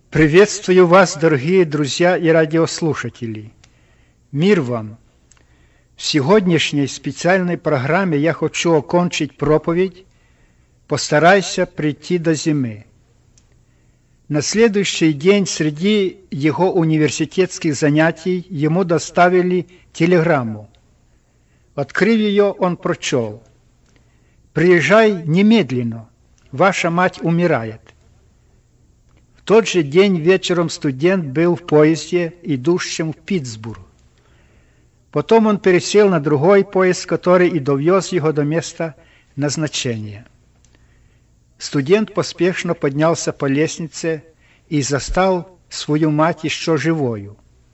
Приветствую вас, дорогие друзья и радиослушатели. Мир вам! В сегодняшней специальной программе я хочу окончить проповедь «Постарайся прийти до зимы». На следующий день среди его университетских занятий ему доставили телеграмму. Открыв ее, он прочел: «Приезжай немедленно, ваша мать умирает». В тот же день вечером студент был в поезде, идущем в Питтсбург. Потом он пересел на другой поезд, который и довез его до места назначения. Студент поспешно поднялся по лестнице и застал свою мать еще живою.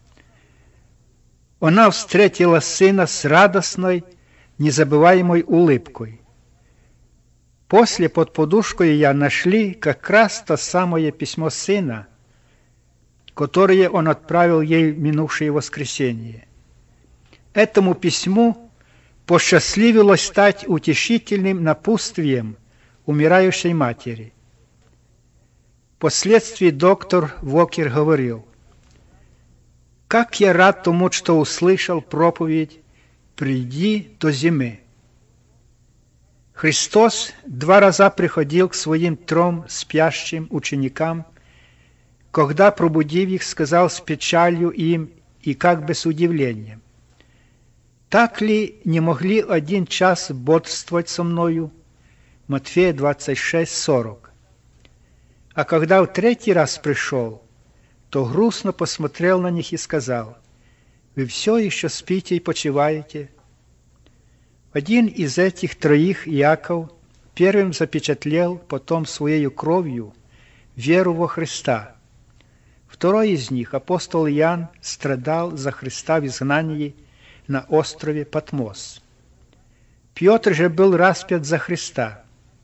Она встретила сына с радостной, незабываемой улыбкой. После под подушкой я нашли как раз то самое письмо сына, которое он отправил ей в минувшее воскресенье. Этому письму посчастливилось стать утешительным напутствием умирающей матери. Впоследствии доктор Вокер говорил: «Как я рад тому, что услышал проповедь «Приди до зимы». Христос 2 раза приходил к своим 3 спящим ученикам, когда, пробудив их, сказал с печалью им и как бы с удивлением: «Так ли не могли 1 час бодрствовать со мною?» Матфея 26:40. А когда в 3-й раз пришел, то грустно посмотрел на них и сказал: «Вы все еще спите и почиваете?» Один из этих 3, Иаков, первым запечатлел потом своей кровью веру во Христа. Второй из них, апостол Иоанн, страдал за Христа в изгнании на острове Патмос. Петр же был распят за Христа.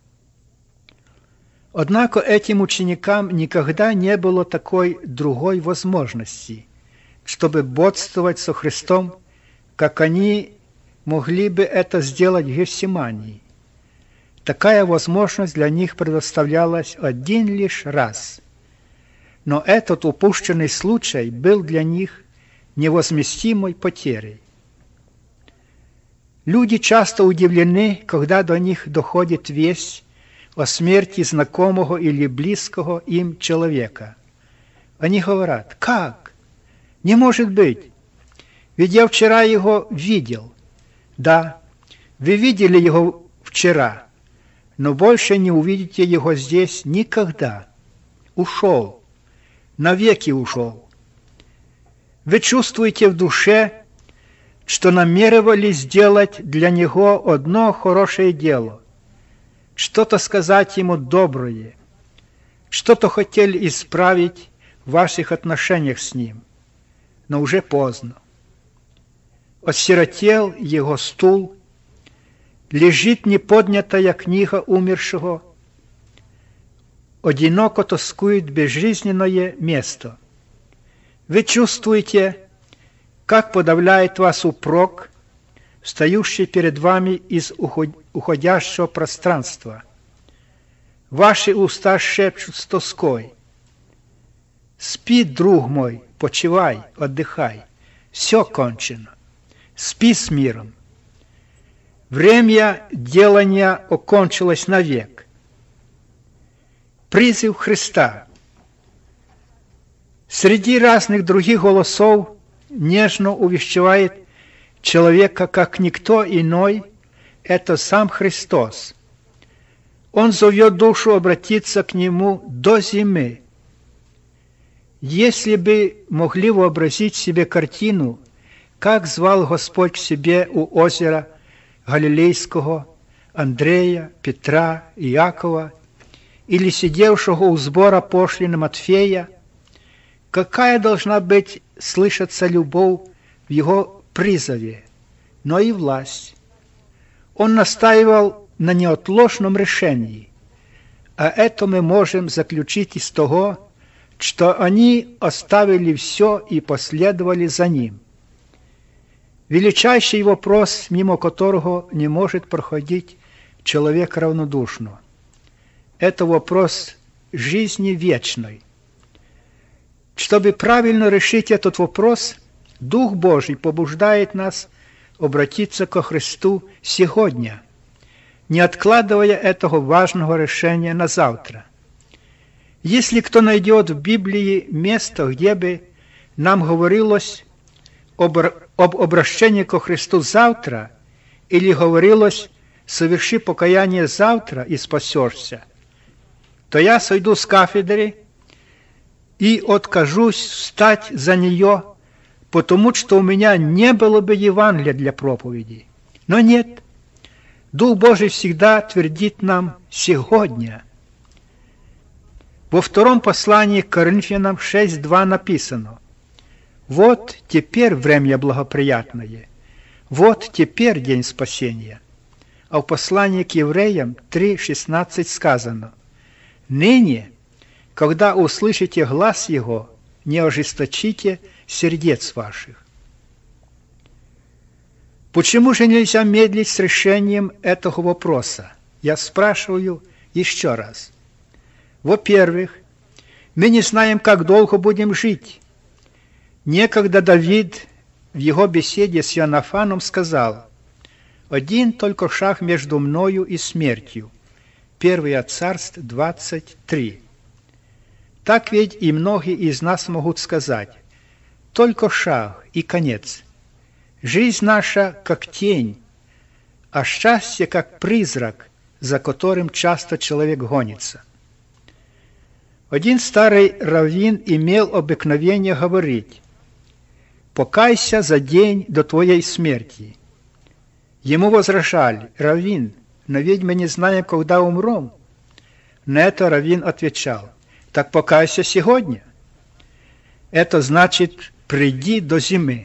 Однако этим ученикам никогда не было такой другой возможности, чтобы бодствовать со Христом, как они могли бы это сделать в Гефсимании. Такая возможность для них предоставлялась 1 лишь раз. Но этот упущенный случай был для них невозместимой потерей. Люди часто удивлены, когда до них доходит весть о смерти знакомого или близкого им человека. Они говорят: «Как? Не может быть! Ведь я вчера его видел». Да, вы видели его вчера, но больше не увидите его здесь никогда. Ушел, навеки ушел. Вы чувствуете в душе, что намеревали сделать для него одно хорошее дело, что-то сказать ему доброе, что-то хотели исправить в ваших отношениях с ним, но уже поздно. Осиротел его стул, лежит неподнятая книга умершего, одиноко тоскует безжизненное место. Вы чувствуете, как подавляет вас упрек, встающий перед вами из уходящего пространства. Ваши уста шепчут с тоской: «Спи, друг мой, почивай, отдыхай, все кончено. Спи с миром. Время делания окончилось навек». Призыв Христа. Среди разных других голосов нежно увещевает человека, как никто иной, это сам Христос. Он зовет душу обратиться к Нему до зимы. Если бы могли вообразить себе картину, как звал Господь к себе у озера Галилейского Андрея, Петра, Иакова, или сидевшего у сбора пошлины Матфея, какая должна быть слышаться любовь в его призыве, но и власть. Он настаивал на неотложном решении, а это мы можем заключить из того, что они оставили все и последовали за ним. Величайший вопрос, мимо которого не может проходить человек равнодушно. Это вопрос жизни вечной. Чтобы правильно решить этот вопрос, Дух Божий побуждает нас обратиться ко Христу сегодня, не откладывая этого важного решения на завтра. Если кто найдет в Библии место, где бы нам говорилось об обращении ко Христу завтра, или говорилось «соверши покаяние завтра и спасешься», то я сойду с кафедры и откажусь встать за нее, потому что у меня не было бы Евангелия для проповеди. Но нет, Дух Божий всегда твердит нам сегодня. Во втором послании к Коринфянам 6:2 написано: «Вот теперь время благоприятное, вот теперь день спасения». А в послании к Евреям 3:16 сказано: «Ныне, когда услышите глас Его, не ожесточите сердец ваших». Почему же нельзя медлить с решением этого вопроса? Я спрашиваю еще раз. Во-первых, мы не знаем, как долго будем жить. Некогда Давид в его беседе с Иоаннафаном сказал: «Один только шаг между мною и смертью». 1 Царств 23. Так ведь и многие из нас могут сказать: только шаг и конец. Жизнь наша как тень, а счастье как призрак, за которым часто человек гонится. Один старый раввин имел обыкновение говорить: «Покайся за день до твоей смерти». Ему возражали: «Раввин, но ведь мы не знаем, когда умрем». На это раввин отвечал: «Так покайся сегодня». Это значит: приди до зимы.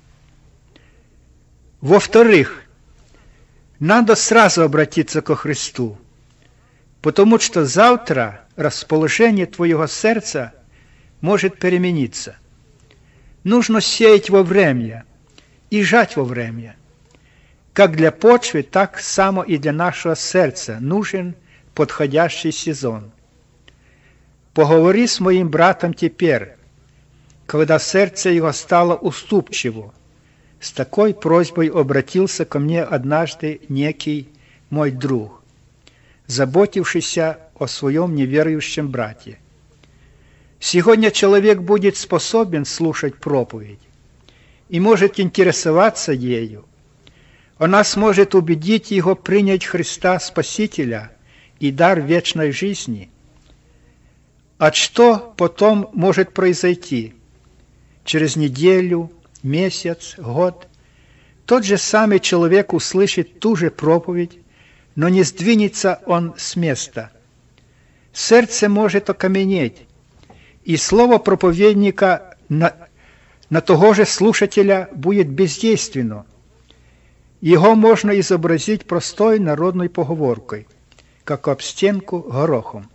Во-вторых, надо сразу обратиться ко Христу, потому что завтра расположение твоего сердца может перемениться. Нужно сеять во время и жать во время. Как для почвы, так само и для нашего сердца нужен подходящий сезон. Поговори с моим братом теперь, когда сердце его стало уступчиво. С такой просьбой обратился ко мне однажды некий мой друг, заботившийся о своем неверующем брате. Сегодня человек будет способен слушать проповедь и может интересоваться ею. Она сможет убедить его принять Христа Спасителя и дар вечной жизни. А что потом может произойти? Через неделю, месяц, год тот же самый человек услышит ту же проповедь, но не сдвинется он с места. Сердце может окаменеть, и слово проповедника на того же слушателя будет бездейственно. Его можно изобразить простой народной поговоркой, как об стенку горохом.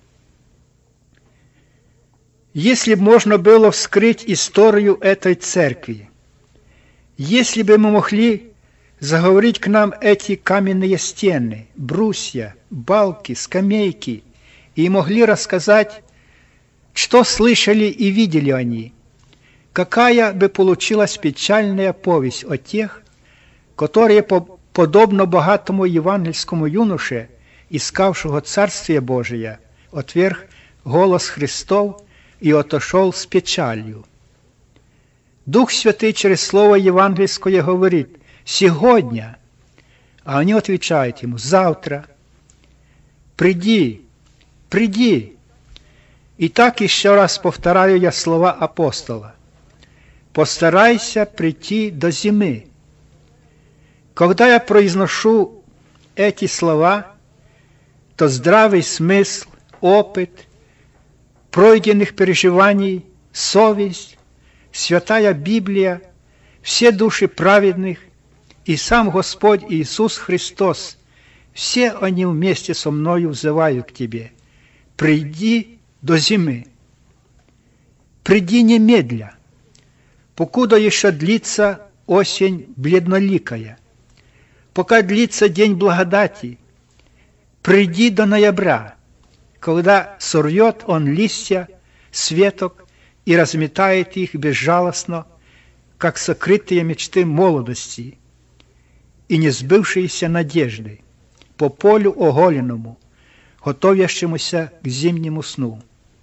Если бы можно было вскрыть историю этой церкви, если бы мы могли заговорить к нам эти каменные стены, брусья, балки, скамейки, и могли рассказать, что слышали и видели они, какая бы получилась печальная повесть о тех, которые, подобно богатому евангельскому юноше, искавшего Царствие Божие, отверг голос Христов и отошел с печалью. Дух Святый через Слово евангельское говорит: «Сегодня», а они отвечают ему: «Завтра». «Приди, приди». И так еще раз повторяю я слова апостола: «Постарайся прийти до зимы». Когда я произношу эти слова, то здравый смысл, опыт, пройденных переживаний, совесть, Святая Библия, все души праведных и сам Господь Иисус Христос, все они вместе со мною взывают к Тебе: приди до зимы. Приди немедля, покуда еще длится осень бледноликая, пока длится день благодати. Приди до ноября, когда сорвет он листья с веток и разметает их безжалостно, как сокрытые мечты молодости и не сбывшиеся надежды по полю оголенному, готовящемуся к зимнему сну.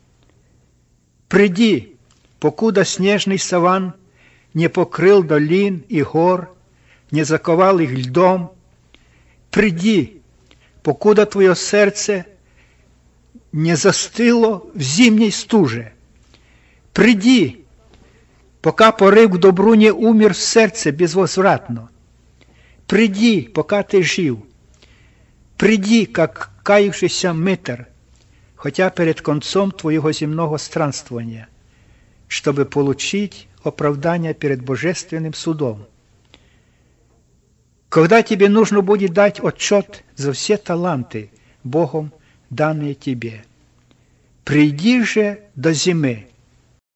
Приди, покуда снежный саван не покрыл долин и гор, не заковал их льдом. Приди, покуда твое сердце не застыло в зимней стуже. Приди, пока порыв к добру не умер в сердце безвозвратно. Приди, пока ты жив. Приди, как каявшийся мытарь, хотя перед концом твоего земного странствования, чтобы получить оправдание перед божественным судом. Когда тебе нужно будет дать отчет за все таланты Богом, данные тебе. Приди же до зимы,